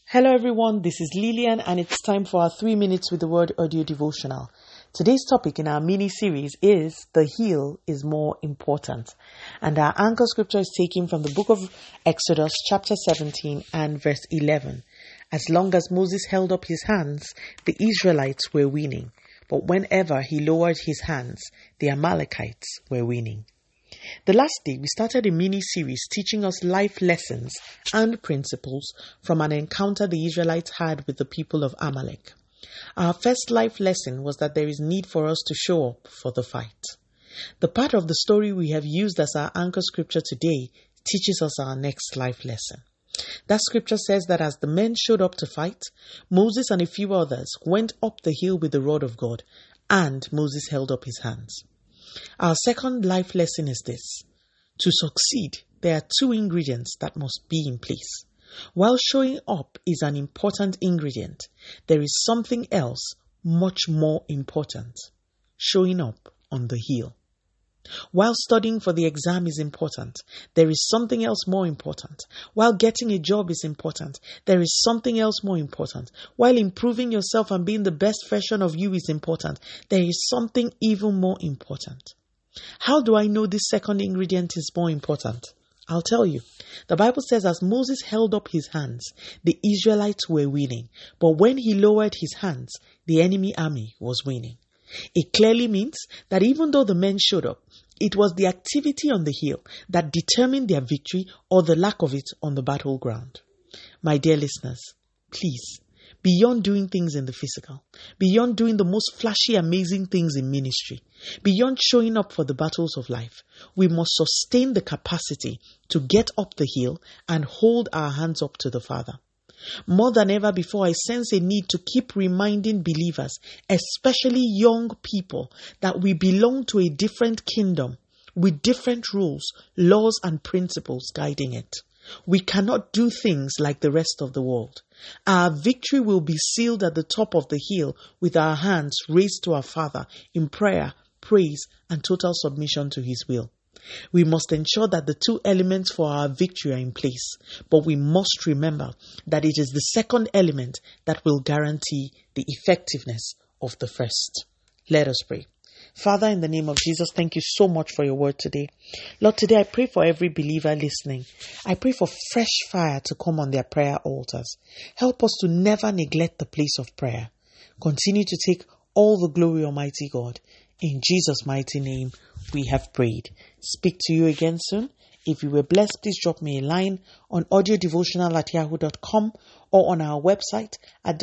Hello everyone, this is Lillian and it's time for our 3 minutes with the word audio devotional. Today's topic in our mini-series is The Heel is More Important. And our anchor scripture is taken from the book of Exodus chapter 17 and verse 11. As long as Moses held up his hands, the Israelites were winning. But whenever he lowered his hands, the Amalekites were winning. The last day, we started a mini-series teaching us life lessons and principles from an encounter the Israelites had with the people of Amalek. Our first life lesson was that there is need for us to show up for the fight. The part of the story we have used as our anchor scripture today teaches us our next life lesson. That scripture says that as the men showed up to fight, Moses and a few others went up the hill with the rod of God, and Moses held up his hands. Our second life lesson is this. To succeed, there are two ingredients that must be in place. While showing up is an important ingredient, there is something else much more important. Showing up on the hill. While studying for the exam is important, there is something else more important. While getting a job is important, there is something else more important. While improving yourself and being the best version of you is important, there is something even more important. How do I know this second ingredient is more important? I'll tell you. The Bible says as Moses held up his hands, the Israelites were winning. But when he lowered his hands, the enemy army was winning. It clearly means that even though the men showed up, it was the activity on the hill that determined their victory or the lack of it on the battleground. My dear listeners, please, beyond doing things in the physical, beyond doing the most flashy, amazing things in ministry, beyond showing up for the battles of life, we must sustain the capacity to get up the hill and hold our hands up to the Father. More than ever before, I sense a need to keep reminding believers, especially young people, that we belong to a different kingdom with different rules, laws, and principles guiding it. We cannot do things like the rest of the world. Our victory will be sealed at the top of the hill with our hands raised to our Father in prayer, praise, and total submission to His will. We must ensure that the two elements for our victory are in place, but we must remember that it is the second element that will guarantee the effectiveness of the first. Let us pray. Father, in the name of Jesus, thank you so much for your word today. Lord, today I pray for every believer listening. I pray for fresh fire to come on their prayer altars. Help us to never neglect the place of prayer. Continue to take all the glory, Almighty God. In Jesus' mighty name, we have prayed. Speak to you again soon. If you were blessed, please drop me a line on audiodevotional@yahoo.com or on our website at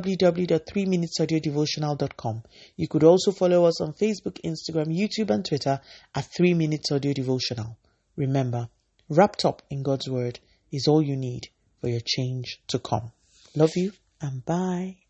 www.3minutesaudiodevotional.com. You could also follow us on Facebook, Instagram, YouTube, and Twitter at 3 Minutes Audio Devotional. Remember, wrapped up in God's Word is all you need for your change to come. Love you and bye.